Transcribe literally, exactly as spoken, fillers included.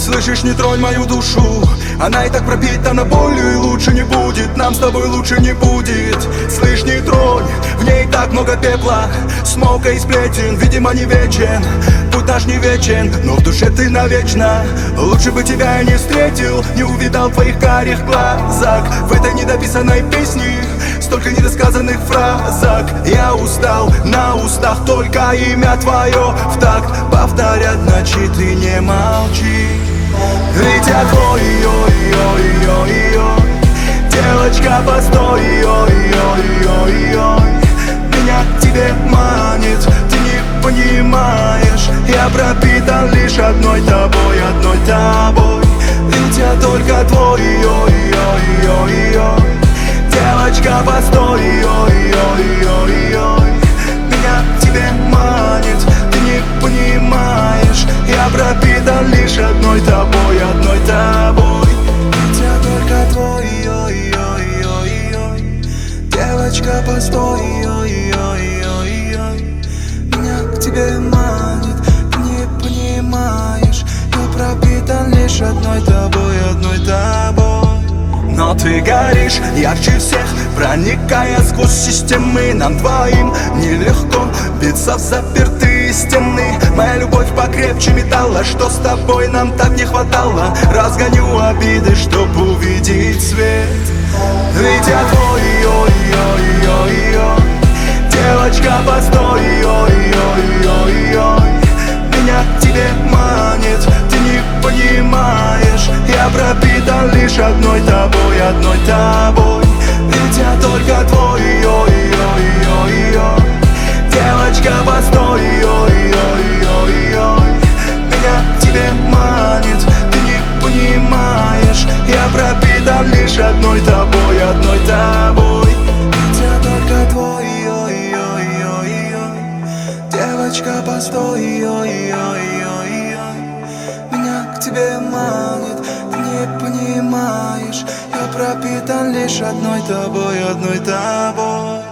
Слышишь, не тронь мою душу, она и так пропитана болью, и лучше не будет, нам с тобой лучше не будет. Слышь, не тронь, в ней так много пепла, смока и сплетен, видимо не вечен. Путь наш не вечен, но в душе ты навечно. Лучше бы тебя я не встретил, не увидал твоих карих глазах. В этой недописанной песне столько недосказанных фразок. Я устал, на устах только имя твое в такт повторят ночи, ты не молчи. Ведь я твой, ой-ой-ой-ой-ой. Девочка, постой, ой-ой-ой-ой. Меня к тебе манит, ты не понимаешь. Я пропитан лишь одной тобой, одной тобой. Ведь я только твой, ой-ой-ой-ой. Девочка, постой, ой-ой-ой-ой. Меня к тебе манит, ты не понимаешь. Я пропитан лишь одной тобой, одной тобой. Ведь я только твой, ой-ой-ой-ой. Девочка, постой, ой-ой-ой-ой. Меня к тебе манит, ты не понимаешь. Я пропитан лишь одной тобой, одной тобой. Но ты горишь ярче всех, проникая сквозь системы. Нам двоим нелегко биться в запертые стены. Моя любовь покрепче металла, что с тобой нам так не хватало. Разгоню обиды, чтоб увидеть свет. Ведь я твой, ой-ой-ой-ой. Девочка, постой, ой-ой-ой-ой. Меня к тебе манит, ты не понимаешь. Я пропитан лишь одной тобой, одной тобой. Ведь я только твой, ой-ой-ой-ой. Девочка, постой, ой-ой-ой-ой. Меня к тебе манит, ты не понимаешь. Я пропитан лишь одной тобой, одной тобой. Ведь я только твой, ой-ой-ой-ой. Девочка, постой, ой-ой-ой-ой. Меня к тебе манит, ты не понимаешь. Я пропитан лишь одной тобой, одной тобой.